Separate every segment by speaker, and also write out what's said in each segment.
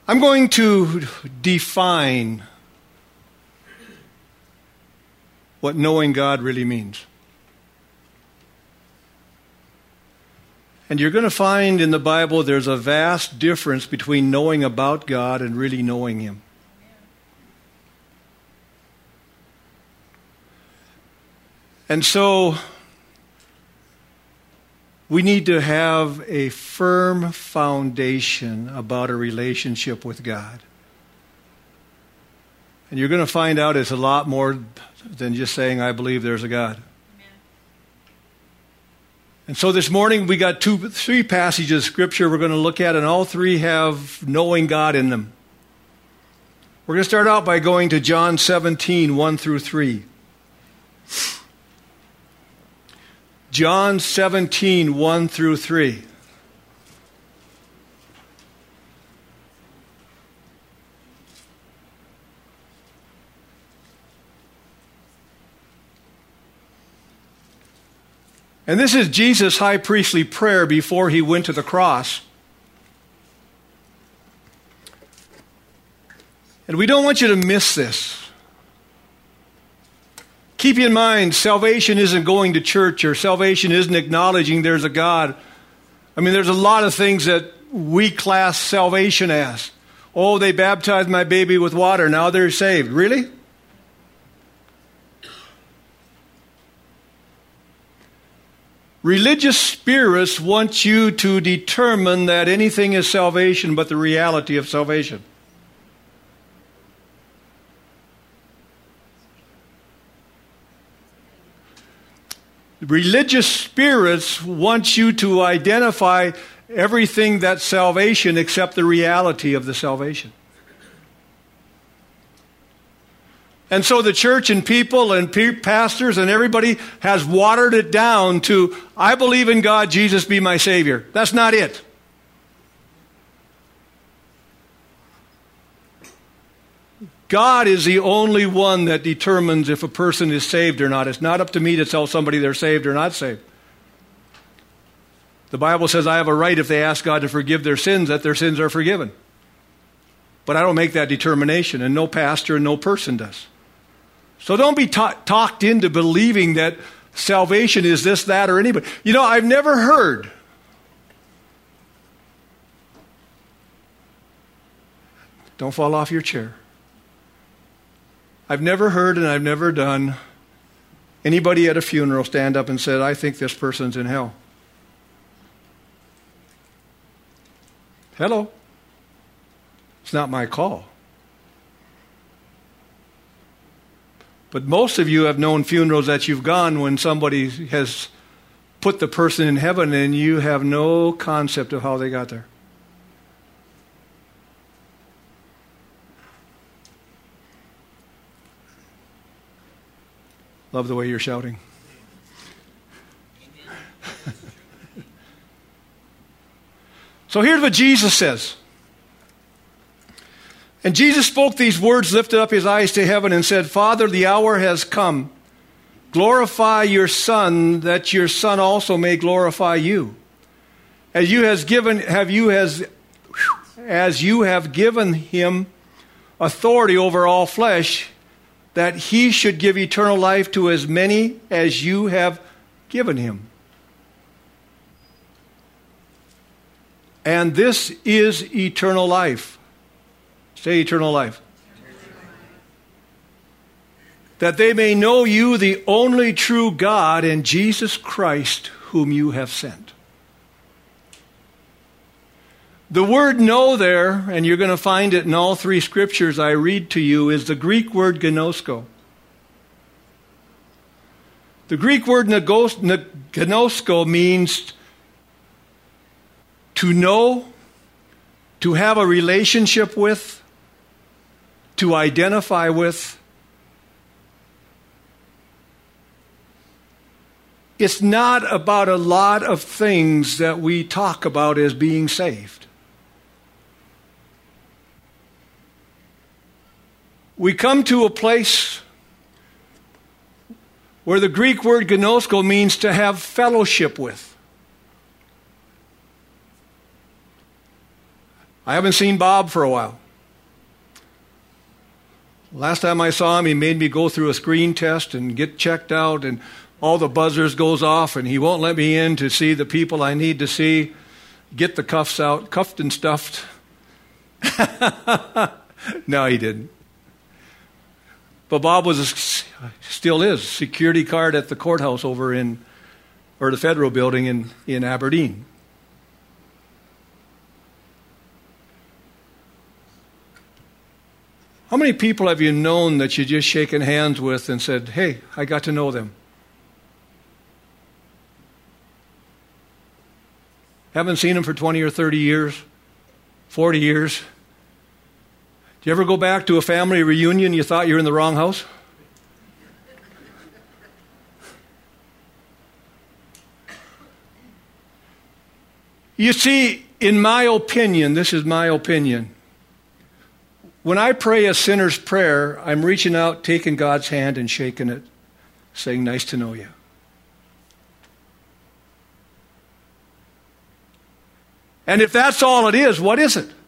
Speaker 1: I'm going to define what knowing God really means. And you're going to find in the Bible there's a vast difference between knowing about God and really knowing Him. And so we need to have a firm foundation about a relationship with God. And you're going to find out it's a lot more than just saying, I believe there's a God. Amen. And so this morning we got three passages of Scripture we're going to look at, and all three have knowing God in them. We're going to start out by going to John 17, 1 through 3. John 17, 1 through 3. And this is Jesus' high priestly prayer before he went to the cross. And we don't want you to miss this. Keep in mind, salvation isn't going to church, or salvation isn't acknowledging there's a God. I mean, there's a lot of things that we class salvation as. Oh, they baptized my baby with water, now they're saved. Really? Religious spirits want you to determine that anything is salvation but the reality of salvation. Religious spirits want you to identify everything that's salvation except the reality of the salvation. And so the church and people and pastors and everybody has watered it down to, I believe in God, Jesus be my Savior. That's not it. God is the only one that determines if a person is saved or not. It's not up to me to tell somebody they're saved or not saved. The Bible says I have a right, if they ask God to forgive their sins, that their sins are forgiven. But I don't make that determination, and no pastor and no person does. So don't be talked into believing that salvation is this, that, or anybody. You know, I've never heard don't fall off your chair. I've never heard and I've never done anybody at a funeral stand up and said, I think this person's in hell. Hello? It's not my call. But most of you have known funerals that you've gone when somebody has put the person in heaven and you have no concept of how they got there. Love the way you're shouting. So here's what Jesus says. And Jesus spoke these words, lifted up his eyes to heaven, and said, Father, the hour has come. Glorify your Son, that your Son also may glorify you. As you have given him authority over all flesh, that he should give eternal life to as many as you have given him. And this is eternal life. Say eternal life. That they may know you, the only true God, and Jesus Christ, whom you have sent. The word know there, and you're going to find it in all three scriptures I read to you, is the Greek word gnosko. The Greek word gnosko means to know, to have a relationship with, to identify with. It's not about a lot of things that we talk about as being saved. We come to a place where the Greek word gnosko means to have fellowship with. I haven't seen Bob for a while. Last time I saw him, he made me go through a screen test and get checked out, and all the buzzers goes off, and he won't let me in to see the people I need to see, get the cuffs out, cuffed and stuffed. No, he didn't. But Bob still is, security guard at the courthouse over or the federal building in Aberdeen. How many people have you known that you just shaken hands with and said, hey, I got to know them? Haven't seen them for 20 or 30 years, 40 years. Do you ever go back to a family reunion you thought you were in the wrong house? You see, in my opinion, this is my opinion, when I pray a sinner's prayer, I'm reaching out, taking God's hand and shaking it, saying, nice to know you. And if that's all it is, what is it?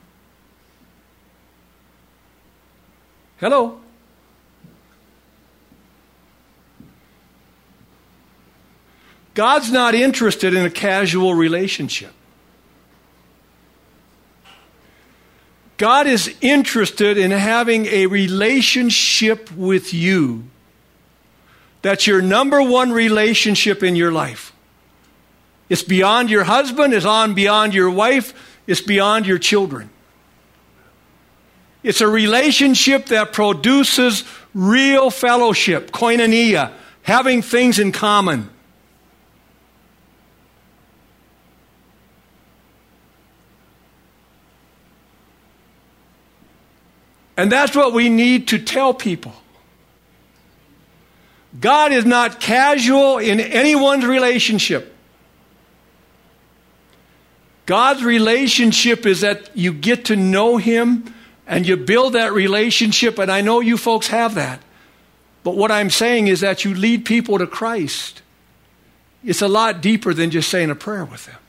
Speaker 1: Hello? God's not interested in a casual relationship. God is interested in having a relationship with you. That's your number one relationship in your life. It's beyond your husband, it's beyond your wife, it's beyond your children. It's a relationship that produces real fellowship, koinonia, having things in common. And that's what we need to tell people. God is not casual in anyone's relationship. God's relationship is that you get to know Him and you build that relationship, and I know you folks have that. But what I'm saying is that you lead people to Christ. It's a lot deeper than just saying a prayer with them.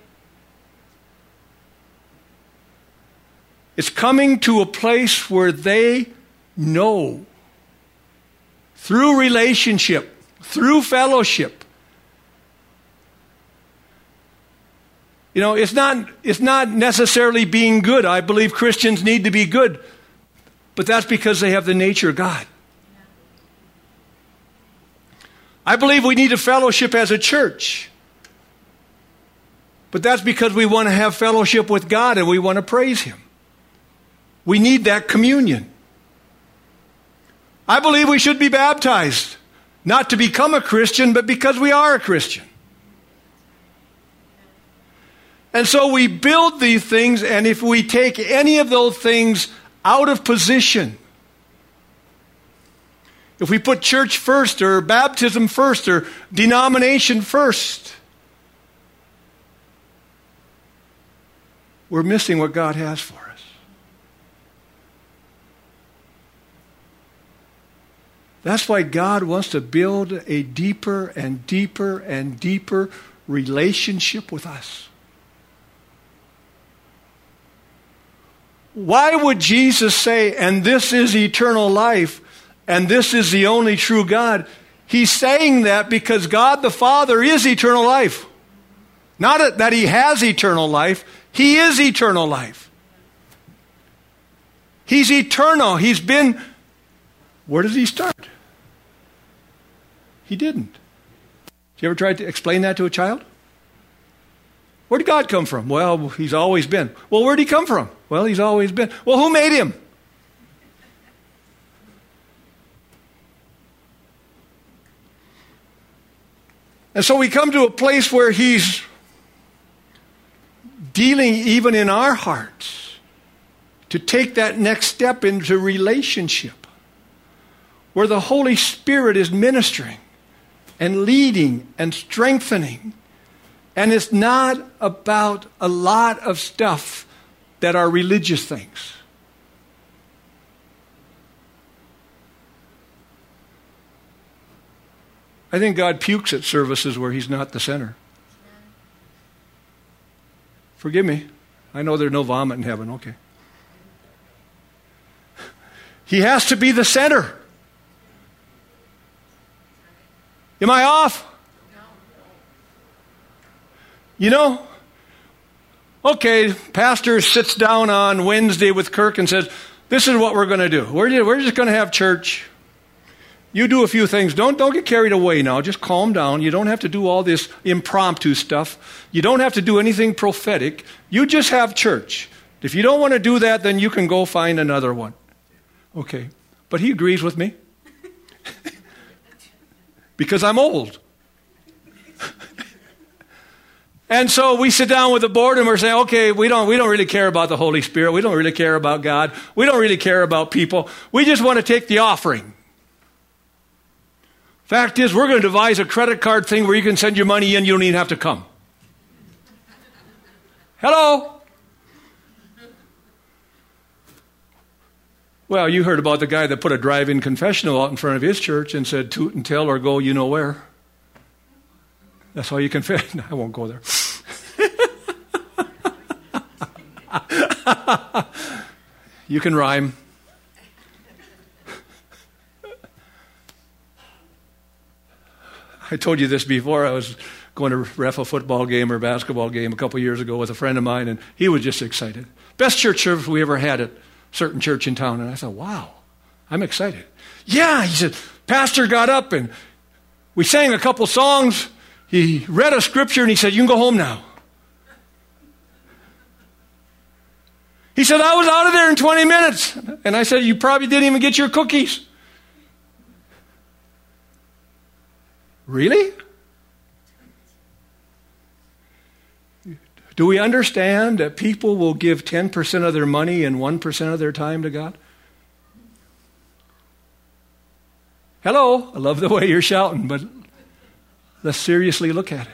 Speaker 1: It's coming to a place where they know through relationship, through fellowship. You know, it's not necessarily being good. I believe Christians need to be good, but that's because they have the nature of God. I believe we need a fellowship as a church, but that's because we want to have fellowship with God and we want to praise Him. We need that communion. I believe we should be baptized, not to become a Christian, but because we are a Christian. And so we build these things, and if we take any of those things out of position, if we put church first or baptism first or denomination first, we're missing what God has for us. That's why God wants to build a deeper and deeper and deeper relationship with us. Why would Jesus say, and this is eternal life, and this is the only true God? He's saying that because God the Father is eternal life. Not that He has eternal life, He is eternal life. He's eternal. He's been... Where does He start? He didn't. Did you ever try to explain that to a child? Where did God come from? Well, He's always been. Well, where did He come from? Well, He's always been. Well, who made Him? And so we come to a place where He's dealing even in our hearts to take that next step into relationship, where the Holy Spirit is ministering and leading and strengthening. And it's not about a lot of stuff that are religious things. I think God pukes at services where He's not the center. Forgive me. I know there's no vomit in heaven. Okay. He has to be the center. Am I off? You know, okay, pastor sits down on Wednesday with Kirk and says, this is what we're going to do. We're just going to have church. You do a few things. Don't get carried away now. Just calm down. You don't have to do all this impromptu stuff. You don't have to do anything prophetic. You just have church. If you don't want to do that, then you can go find another one. Okay. But he agrees with me. Because I'm old. And so we sit down with the board and we're saying, okay, we don't really care about the Holy Spirit. We don't really care about God. We don't really care about people. We just want to take the offering. Fact is, we're going to devise a credit card thing where you can send your money in. You don't even have to come. Hello? Well, you heard about the guy that put a drive-in confessional out in front of his church and said, toot and tell or go you know where. That's all you confess. No, I won't go there. You can rhyme. I told you this before. I was going to ref a football game or basketball game a couple years ago with a friend of mine, and he was just excited. Best church service we ever had at a certain church in town. And I thought, wow, I'm excited. Yeah, he said, pastor got up and we sang a couple songs. He read a scripture and he said, you can go home now. He said, I was out of there in 20 minutes. And I said, you probably didn't even get your cookies. Really? Do we understand that people will give 10% of their money and 1% of their time to God? Hello, I love the way you're shouting, but let's seriously look at it.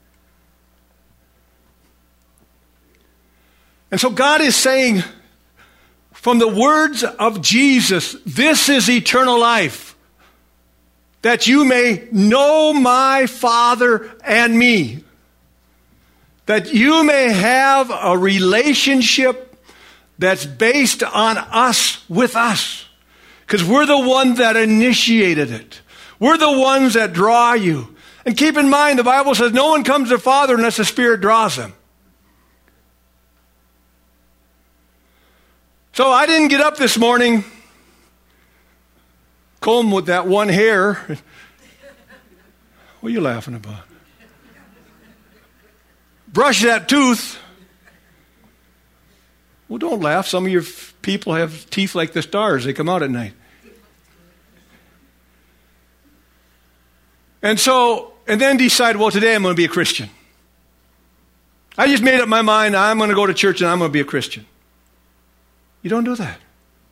Speaker 1: And so God is saying, from the words of Jesus, this is eternal life, that you may know my Father and me, that you may have a relationship that's based on us with us, because we're the one that initiated it. We're the ones that draw you. And keep in mind, the Bible says no one comes to the Father unless the Spirit draws them. So I didn't get up this morning, comb with that one hair. What are you laughing about? Brush that tooth. Well, don't laugh. Some of your people have teeth like the stars. They come out at night. And then decide, well, today I'm going to be a Christian. I just made up my mind, I'm going to go to church and I'm going to be a Christian. You don't do that.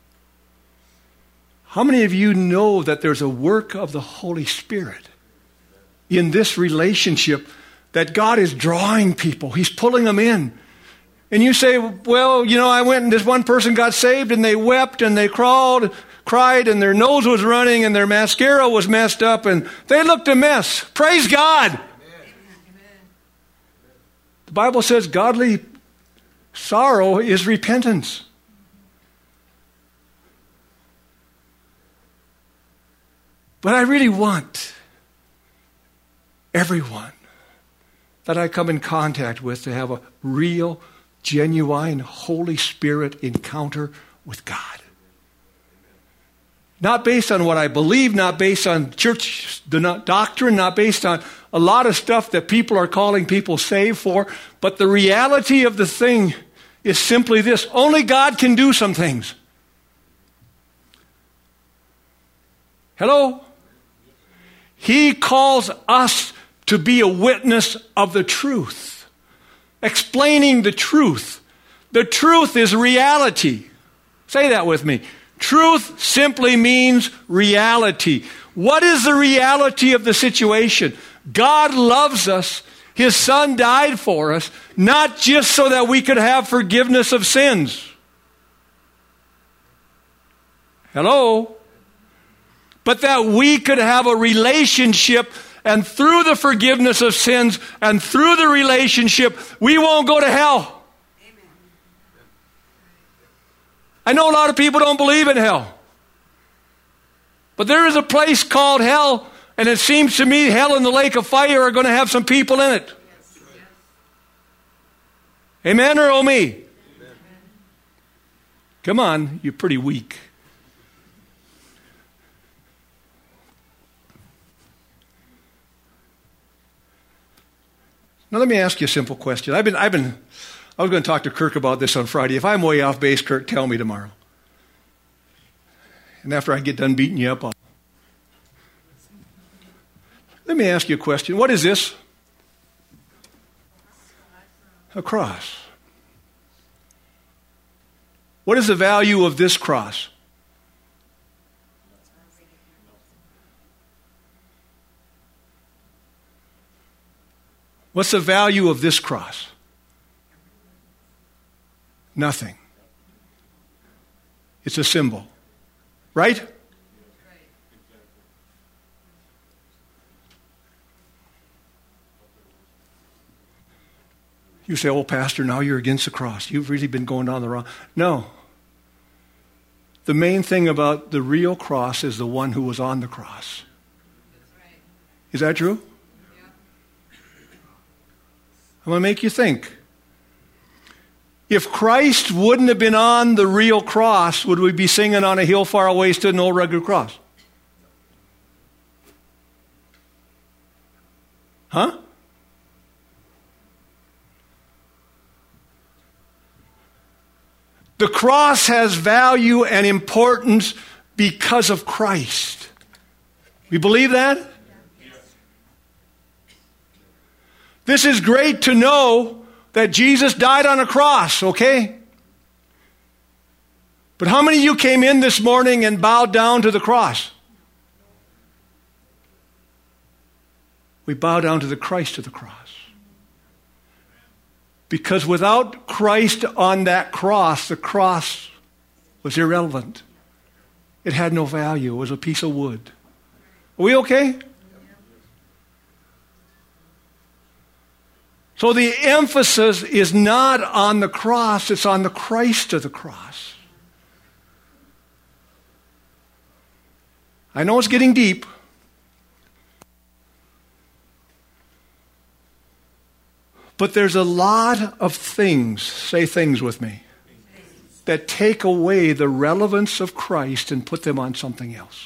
Speaker 1: How many of you know that there's a work of the Holy Spirit in this relationship, that God is drawing people? He's pulling them in. And you say, well, I went and this one person got saved and they wept and they cried and their nose was running and their mascara was messed up and they looked a mess. Praise God. Amen. The Bible says godly sorrow is repentance. But I really want everyone that I come in contact with to have a real, genuine, Holy Spirit encounter with God. Not based on what I believe, not based on church doctrine, not based on a lot of stuff that people are calling people saved for, but the reality of the thing is simply this: only God can do some things. Hello? He calls us to be a witness of the truth, explaining the truth. The truth is reality. Say that with me. Truth simply means reality. What is the reality of the situation? God loves us. His Son died for us, not just so that we could have forgiveness of sins. Hello? But that we could have a relationship, and through the forgiveness of sins and through the relationship, we won't go to hell. Amen. I know a lot of people don't believe in hell. But there is a place called hell, and it seems to me hell and the lake of fire are going to have some people in it. Amen or oh me? Amen. Come on, you're pretty weak. Now let me ask you a simple question. I was going to talk to Kirk about this on Friday. If I'm way off base, Kirk, tell me tomorrow. And after I get done beating you up, let me ask you a question. What is this? A cross. What is the value of this cross? What's the value of this cross? Nothing. It's a symbol. Right? You say, oh, Pastor, now you're against the cross. You've really been going down the wrong. No. The main thing about the real cross is the one who was on the cross. Is that true? I'm going to make you think. If Christ wouldn't have been on the real cross, would we be singing on a hill far away stood an old rugged cross? Huh? The cross has value and importance because of Christ. We believe that? This is great to know that Jesus died on a cross, okay? But how many of you came in this morning and bowed down to the cross? We bow down to the Christ of the cross. Because without Christ on that cross, the cross was irrelevant. It had no value. It was a piece of wood. Are we okay? So the emphasis is not on the cross, it's on the Christ of the cross. I know it's getting deep. But there's a lot of things, say things with me, that take away the relevance of Christ and put them on something else.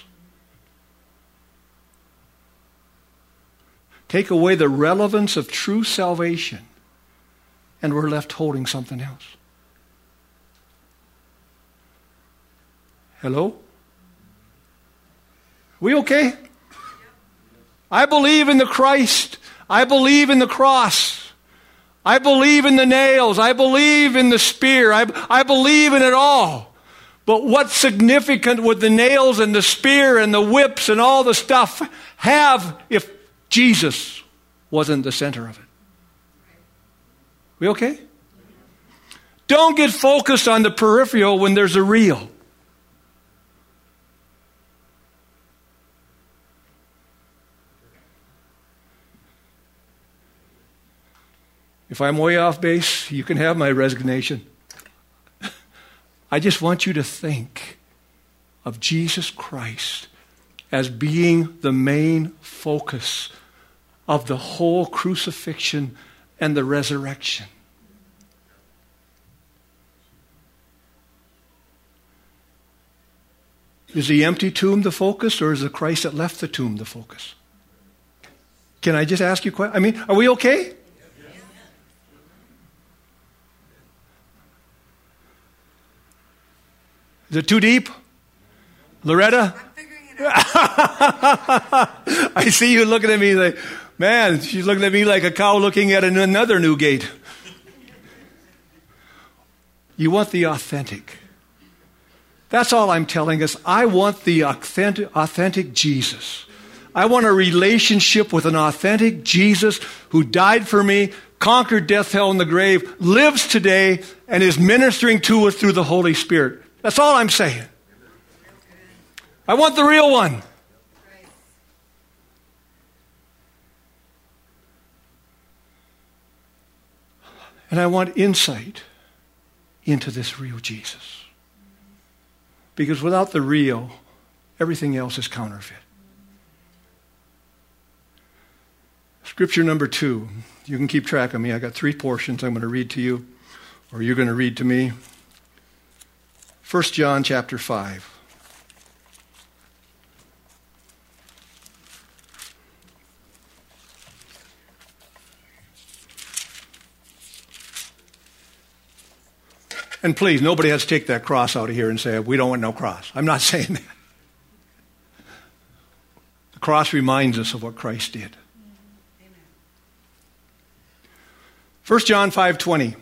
Speaker 1: Take away the relevance of true salvation, and we're left holding something else. Hello? Are we okay? I believe in the Christ. I believe in the cross. I believe in the nails. I believe in the spear. I believe in it all. But what's significant would the nails and the spear and the whips and all the stuff have if Jesus wasn't the center of it? We okay? Don't get focused on the peripheral when there's a real. If I'm way off base, you can have my resignation. I just want you to think of Jesus Christ as being the main focus of the whole crucifixion and the resurrection. Is the empty tomb the focus, or is the Christ that left the tomb the focus? Can I just ask you a question? I mean, are we okay? Is it too deep? Loretta?
Speaker 2: I'm figuring it out.
Speaker 1: I see you looking at me like, man, she's looking at me like a cow looking at another new gate. You want the authentic. That's all I'm telling us. I want the authentic Jesus. I want a relationship with an authentic Jesus who died for me, conquered death, hell, and the grave, lives today, and is ministering to us through the Holy Spirit. That's all I'm saying. I want the real one. And I want insight into this real Jesus. Because without the real, everything else is counterfeit. Scripture number 2. You can keep track of me. I got 3 portions I'm going to read to you, or you're going to read to me. 1 John chapter 5. And please, nobody has to take that cross out of here and say, we don't want no cross. I'm not saying that. The cross reminds us of what Christ did. 1 John 5:20.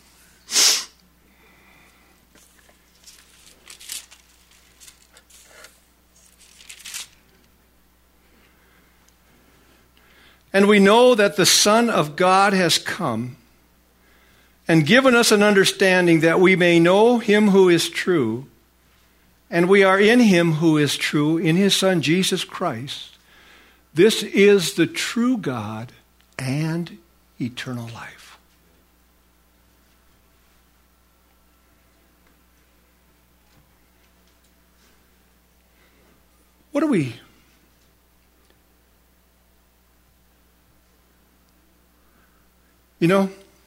Speaker 1: And we know that the Son of God has come and given us an understanding that we may know him who is true, and we are in him who is true, in his Son Jesus Christ. This is the true God and eternal life. What do we... You know,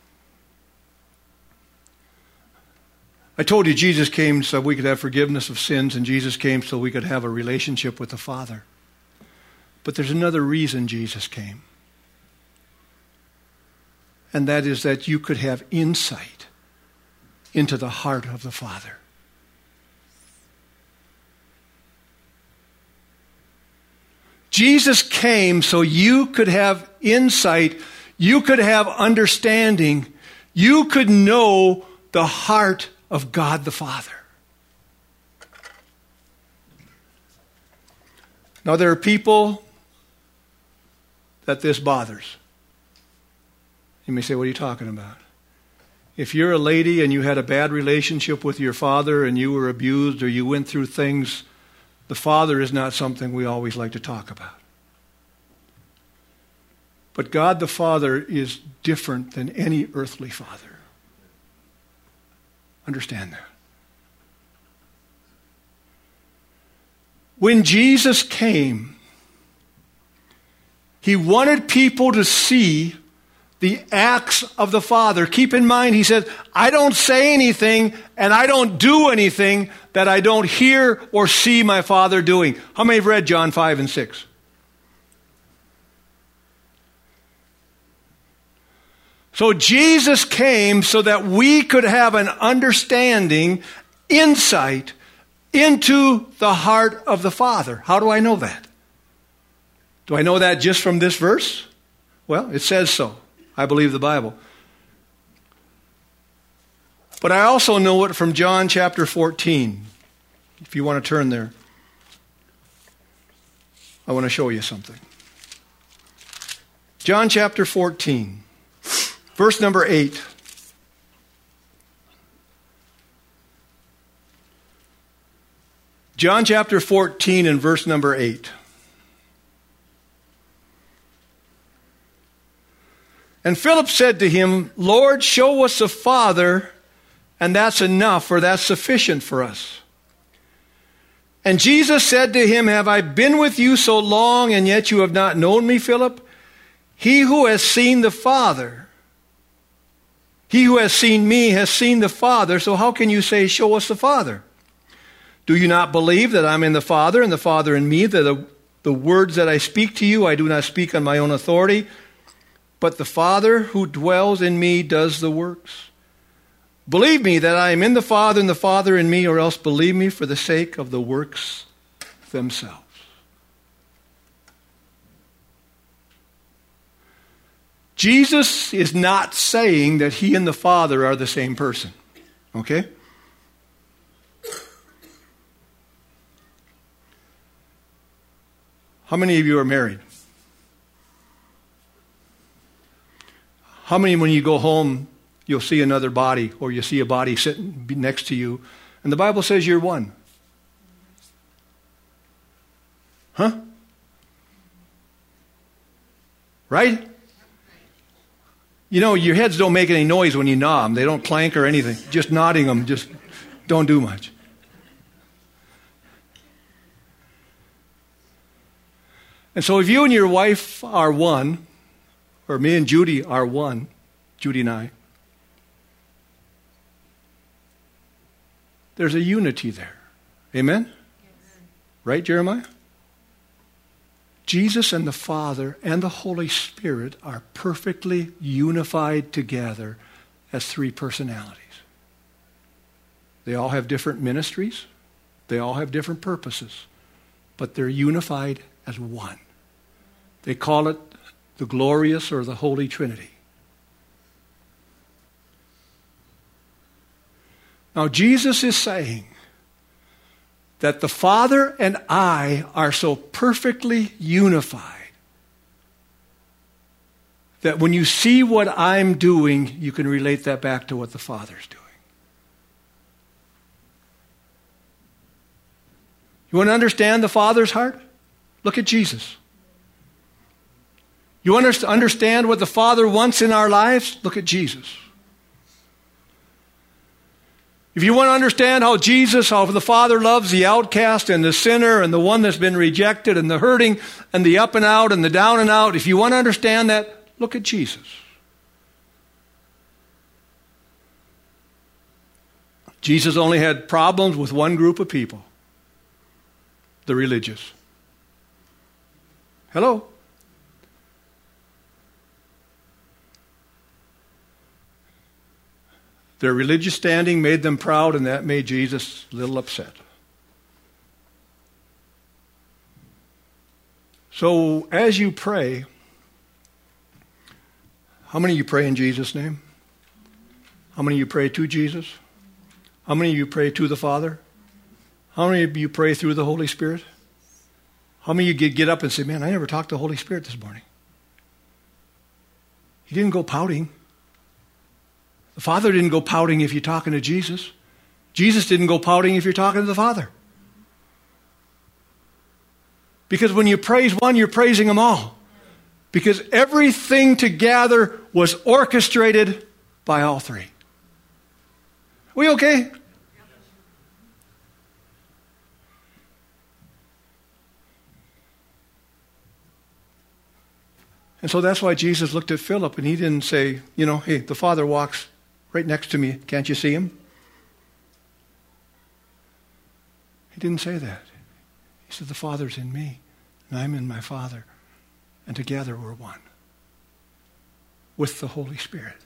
Speaker 1: I told you Jesus came so we could have forgiveness of sins, and Jesus came so we could have a relationship with the Father. But there's another reason Jesus came. And that is that you could have insight into the heart of the Father. Jesus came so you could have insight, you could have understanding, you could know the heart of God the Father. Now there are people that this bothers. You may say, what are you talking about? If you're a lady and you had a bad relationship with your father and you were abused or you went through things, the Father is not something we always like to talk about. But God the Father is different than any earthly father. Understand that. When Jesus came, he wanted people to see the acts of the Father. Keep in mind, he said, I don't say anything and I don't do anything that I don't hear or see my Father doing. How many have read John 5 and 6? So Jesus came so that we could have an understanding, insight into the heart of the Father. How do I know that? Do I know that just from this verse? Well, it says so. I believe the Bible. But I also know it from John chapter 14. If you want to turn there, I want to show you something. John chapter 14, verse number 8. John chapter 14 and verse number 8. And Philip said to him, Lord, show us the Father, and that's enough, or that's sufficient for us. And Jesus said to him, have I been with you so long, and yet you have not known me, Philip? He who has seen the Father, he who has seen me has seen the Father, so how can you say, show us the Father? Do you not believe that I'm in the Father, and the Father in me, that the words that I speak to you, I do not speak on my own authority, but the Father who dwells in me does the works. Believe me that I am in the Father and the Father in me, or else believe me for the sake of the works themselves. Jesus is not saying that he and the Father are the same person. Okay? How many of you are married? How many, when you go home, you'll see another body, or you see a body sitting next to you, and the Bible says you're one? Huh? Right? You know, your heads don't make any noise when you nod them. They don't clank or anything. Just nodding them, just don't do much. And so if you and your wife are one, or me and Judy are one, Judy and I, there's a unity there. Amen? Yes. Right, Jeremiah? Jesus and the Father and the Holy Spirit are perfectly unified together as three personalities. They all have different ministries. They all have different purposes. But they're unified as one. They call it the glorious or the Holy Trinity. Now, Jesus is saying that the Father and I are so perfectly unified that when you see what I'm doing, you can relate that back to what the Father's doing. You want to understand the Father's heart? Look at Jesus. You want to understand what the Father wants in our lives? Look at Jesus. If you want to understand how the Father loves the outcast and the sinner and the one that's been rejected and the hurting and the up and out and the down and out, if you want to understand that, look at Jesus. Jesus only had problems with one group of people, the religious. Hello? Their religious standing made them proud, and that made Jesus a little upset. So as you pray, how many of you pray in Jesus' name? How many of you pray to Jesus? How many of you pray to the Father? How many of you pray through the Holy Spirit? How many of you get up and say, man, I never talked to the Holy Spirit this morning? He didn't go pouting. The Father didn't go pouting if you're talking to Jesus. Jesus didn't go pouting if you're talking to the Father. Because when you praise one, you're praising them all. Because everything together was orchestrated by all three. We okay? And so that's why Jesus looked at Philip and he didn't say, hey, the Father walks right next to me. Can't you see him? He didn't say that. He said, the Father's in me, and I'm in my Father, and together we're one with the Holy Spirit.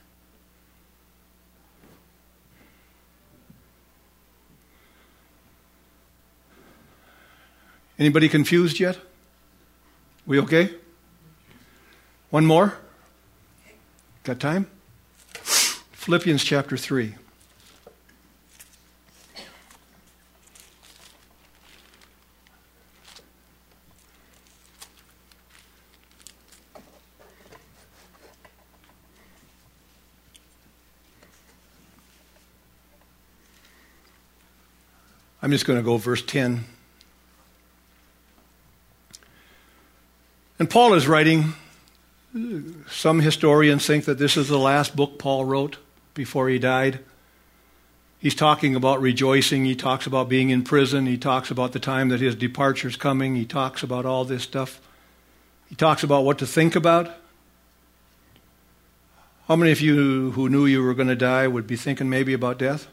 Speaker 1: Anybody confused yet? We okay? One more? Got time? Philippians chapter 3. I'm just going to go verse 10. And Paul is writing. Some historians think that this is the last book Paul wrote before he died. He's talking about rejoicing. He talks about being in prison. He talks about the time that his departure's coming. He talks about all this stuff. He talks about what to think about. How many of you who knew you were going to die would be thinking maybe about death?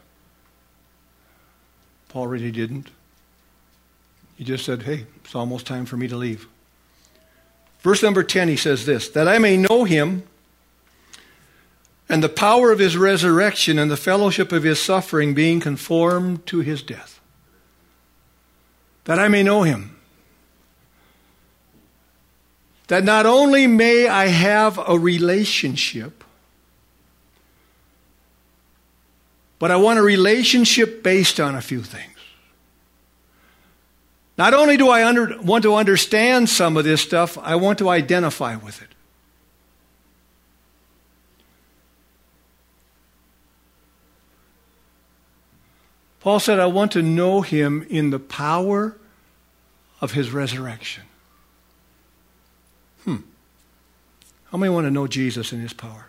Speaker 1: Paul really didn't. He just said, hey, it's almost time for me to leave. Verse number 10, he says this, that I may know him and the power of his resurrection and the fellowship of his suffering, being conformed to his death. That I may know him. That not only may I have a relationship, but I want a relationship based on a few things. Not only do I want to understand some of this stuff, I want to identify with it. Paul said, I want to know him in the power of his resurrection. How many want to know Jesus in his power?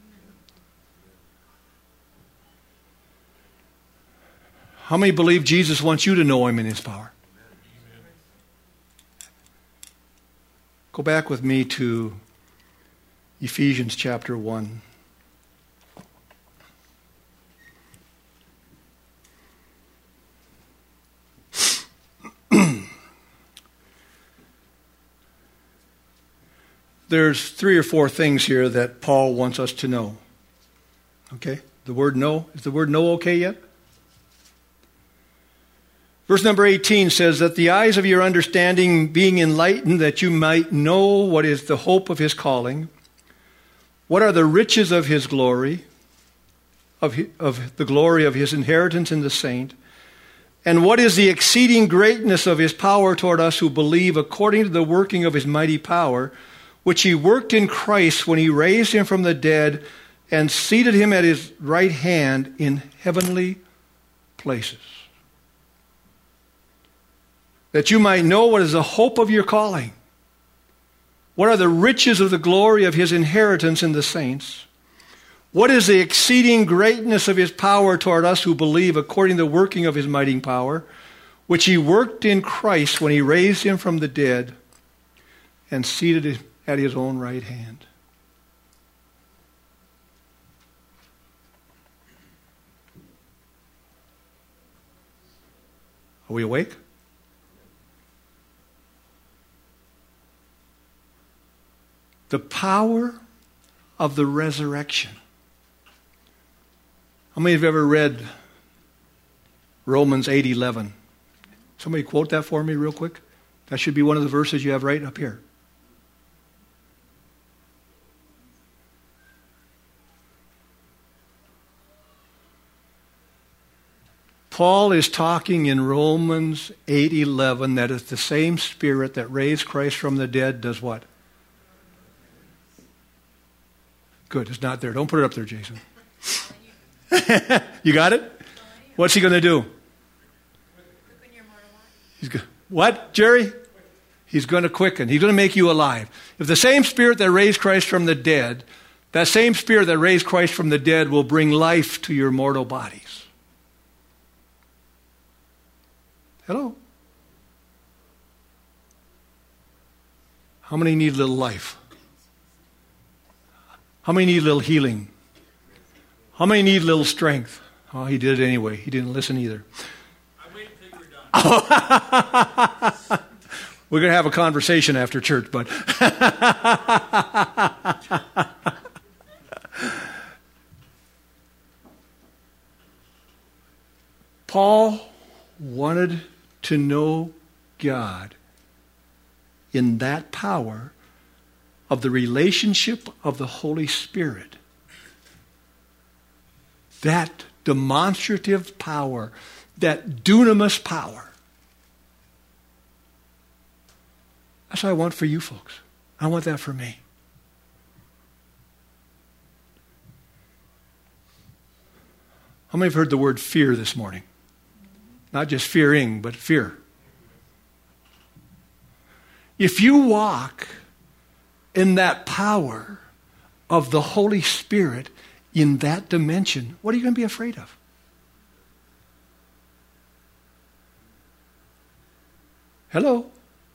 Speaker 1: How many believe Jesus wants you to know him in his power? Go back with me to Ephesians chapter 1. There's 3 or 4 things here that Paul wants us to know. Okay? The word know. Is the word know okay yet? Verse number 18 says that the eyes of your understanding being enlightened, that you might know what is the hope of his calling, what are the riches of his glory, of the glory of his inheritance in the saint, and what is the exceeding greatness of his power toward us who believe, according to the working of his mighty power, which he worked in Christ when he raised him from the dead and seated him at his right hand in heavenly places. That you might know what is the hope of your calling. What are the riches of the glory of his inheritance in the saints? What is the exceeding greatness of his power toward us who believe, according to the working of his mighty power, which he worked in Christ when he raised him from the dead and seated him at his own right hand. Are we awake? The power of the resurrection. How many have ever read Romans 8:11? Somebody quote that for me real quick. That should be one of the verses you have right up here. Paul is talking in Romans 8:11 that it's the same Spirit that raised Christ from the dead does what? Good, it's not there. Don't put it up there, Jason. You got it? What's he going to do? What, Jerry? He's going to quicken. He's going to make you alive. If the same Spirit that raised Christ from the dead, that same Spirit that raised Christ from the dead will bring life to your mortal bodies. Hello? How many need a little life? How many need a little healing? How many need a little strength? Oh, he did it anyway. He didn't listen either.
Speaker 2: I wait until you're done.
Speaker 1: We're going to have a conversation after church, but Paul wanted to know God in that power of the relationship of the Holy Spirit. That demonstrative power, that dunamis power. That's what I want for you folks. I want that for me. How many have heard the word fear this morning? Not just fearing, but fear. If you walk in that power of the Holy Spirit in that dimension, what are you going to be afraid of? Hello?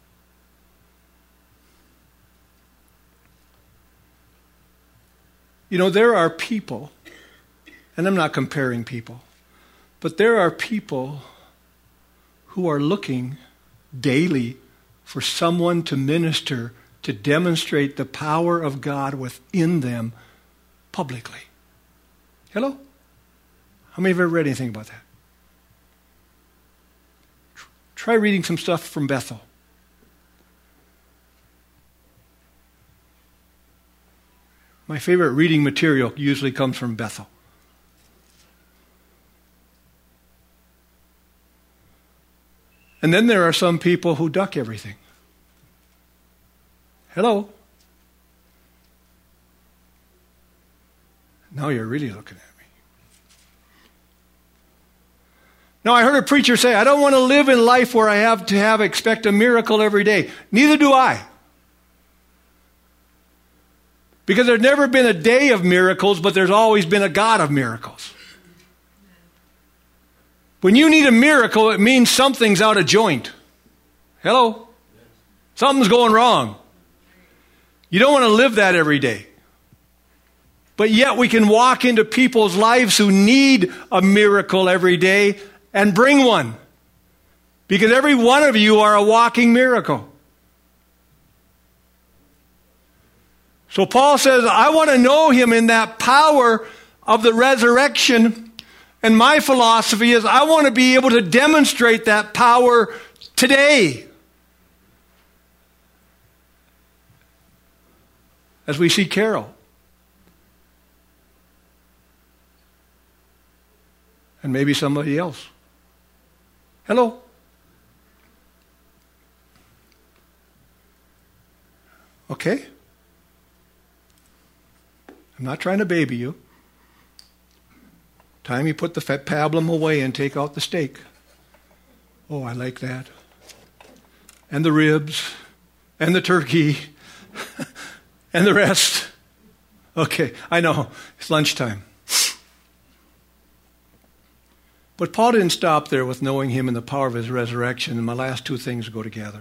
Speaker 1: You know, there are people, and I'm not comparing people, but there are people who are looking daily for someone to minister, to demonstrate the power of God within them publicly. Hello? How many have ever read anything about that? Try reading some stuff from Bethel. My favorite reading material usually comes from Bethel. And then there are some people who duck everything. Hello? Now you're really looking at me. Now I heard a preacher say, I don't want to live in life where I have to expect a miracle every day. Neither do I. Because there's never been a day of miracles, but there's always been a God of miracles. When you need a miracle, it means something's out of joint. Hello? Something's going wrong. You don't want to live that every day. But yet we can walk into people's lives who need a miracle every day and bring one. Because every one of you are a walking miracle. So Paul says, I want to know him in that power of the resurrection. And my philosophy is I want to be able to demonstrate that power today. As we see Carol. And maybe somebody else. Hello. Okay. I'm not trying to baby you. Time you put the pablum away and take out the steak. Oh, I like that. And the ribs. And the turkey. And the rest. Okay, I know. It's lunchtime. But Paul didn't stop there with knowing him and the power of his resurrection. And my last two things go together.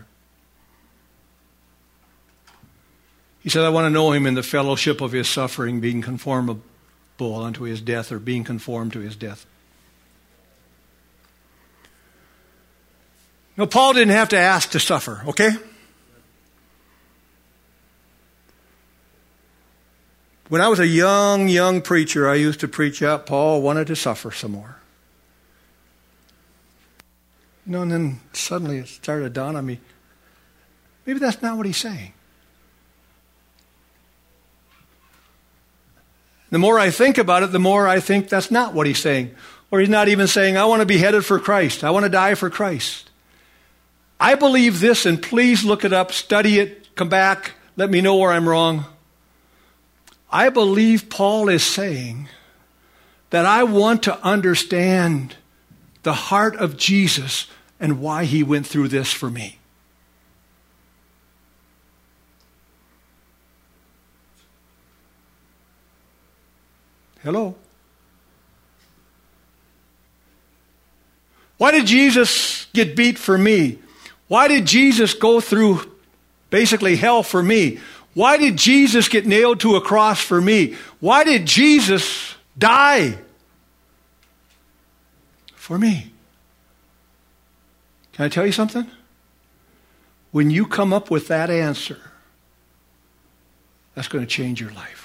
Speaker 1: He said, I want to know him in the fellowship of his suffering, being conformable unto his death, or being conformed to his death. No, Paul didn't have to ask to suffer, okay? When I was a young preacher, I used to preach out, Paul wanted to suffer some more. You know, and then suddenly it started to dawn on me, maybe that's not what he's saying. The more I think about it, the more I think that's not what he's saying. Or he's not even saying, I want to be headed for Christ. I want to die for Christ. I believe this, and please look it up, study it, come back, let me know where I'm wrong. I believe Paul is saying that I want to understand the heart of Jesus and why he went through this for me. Hello? Why did Jesus get beat for me? Why did Jesus go through basically hell for me? Why did Jesus get nailed to a cross for me? Why did Jesus die for me? Can I tell you something? When you come up with that answer, that's going to change your life.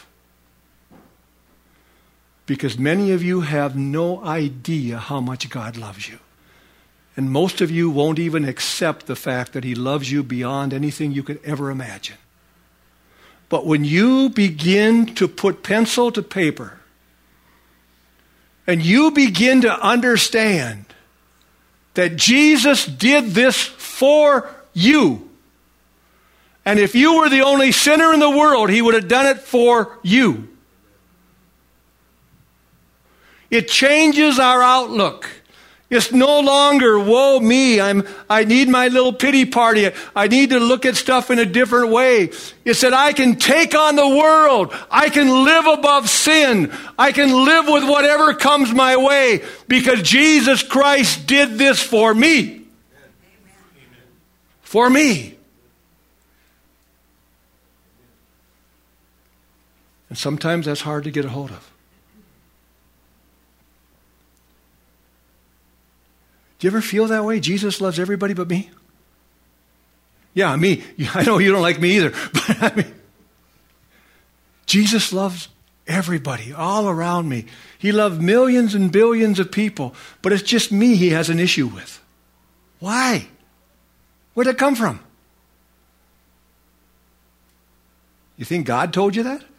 Speaker 1: Because many of you have no idea how much God loves you. And most of you won't even accept the fact that he loves you beyond anything you could ever imagine. But when you begin to put pencil to paper, and you begin to understand that Jesus did this for you, and if you were the only sinner in the world, he would have done it for you. It changes our outlook. It's no longer, woe me, I need my little pity party. I need to look at stuff in a different way. It's that I can take on the world. I can live above sin. I can live with whatever comes my way because Jesus Christ did this for me. Amen. For me. And sometimes that's hard to get a hold of. Do you ever feel that way? Jesus loves everybody but me? Yeah, me. I know you don't like me either. But I mean, Jesus loves everybody all around me. He loved millions and billions of people. But it's just me he has an issue with. Why? Where'd it come from? You think God told you that?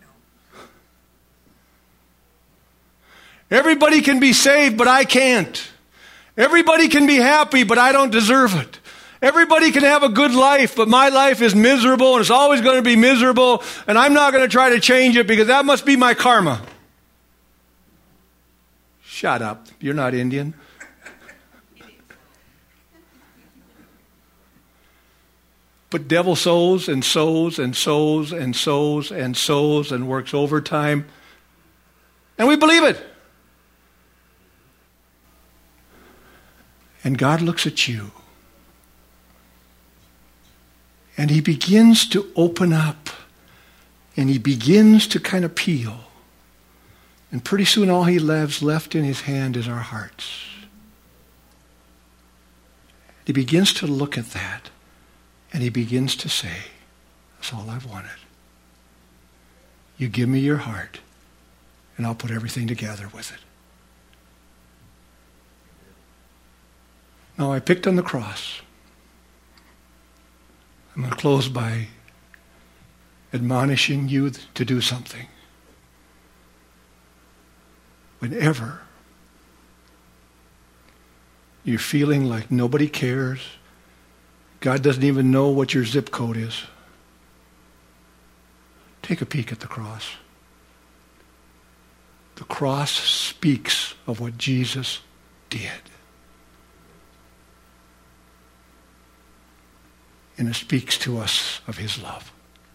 Speaker 1: Everybody can be saved, but I can't. Everybody can be happy, but I don't deserve it. Everybody can have a good life, but my life is miserable, and it's always going to be miserable, and I'm not going to try to change it because that must be my karma. Shut up. You're not Indian. But devil sows and sows and sows and sows and sows and works overtime, and we believe it. And God looks at you. And he begins to open up And he begins to kind of peel. And pretty soon all he has left in his hand is our hearts. He begins to look at that, and he begins to say, that's all I've wanted. You give me your heart, and I'll put everything together with it. Now, I picked on the cross. I'm going to close by admonishing you to do something. Whenever you're feeling like nobody cares, God doesn't even know what your zip code is, take a peek at the cross. The cross speaks of what Jesus did. And it speaks to us of his love.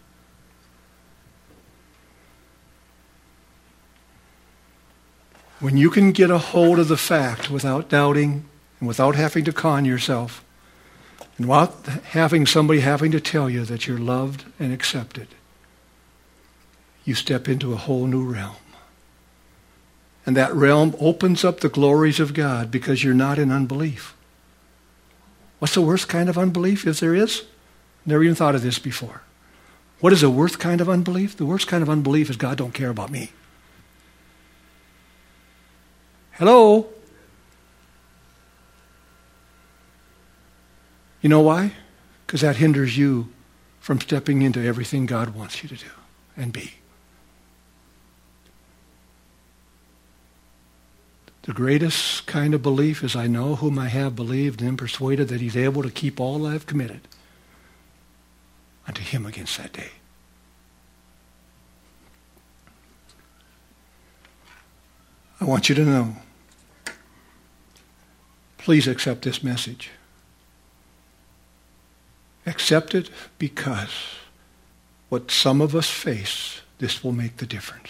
Speaker 1: When you can get a hold of the fact without doubting and without having to con yourself, and without having somebody having to tell you that you're loved and accepted, you step into a whole new realm. And that realm opens up the glories of God because you're not in unbelief. What's the worst kind of unbelief, if there is? Never even thought of this before. What is the worst kind of unbelief? The worst kind of unbelief is God don't care about me. Hello? You know why? Because that hinders you from stepping into everything God wants you to do and be. The greatest kind of belief is I know whom I have believed and am persuaded that he's able to keep all I have committed unto him against that day. I want you to know, please accept this message. Accept it because what some of us face, this will make the difference.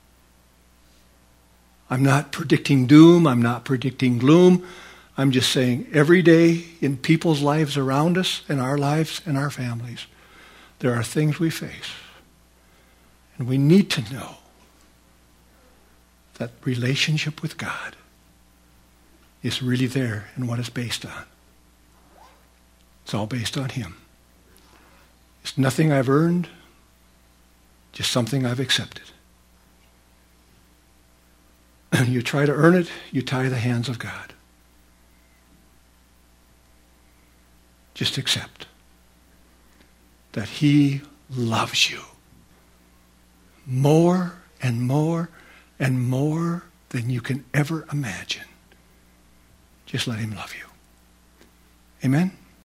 Speaker 1: I'm not predicting doom. I'm not predicting gloom. I'm just saying every day in people's lives around us, in our lives and our families, there are things we face. And we need to know that relationship with God is really there and what it's based on. It's all based on him. It's nothing I've earned, just something I've accepted. You try to earn it, you tie the hands of God. Just accept that he loves you more and more and more than you can ever imagine. Just let him love you. Amen?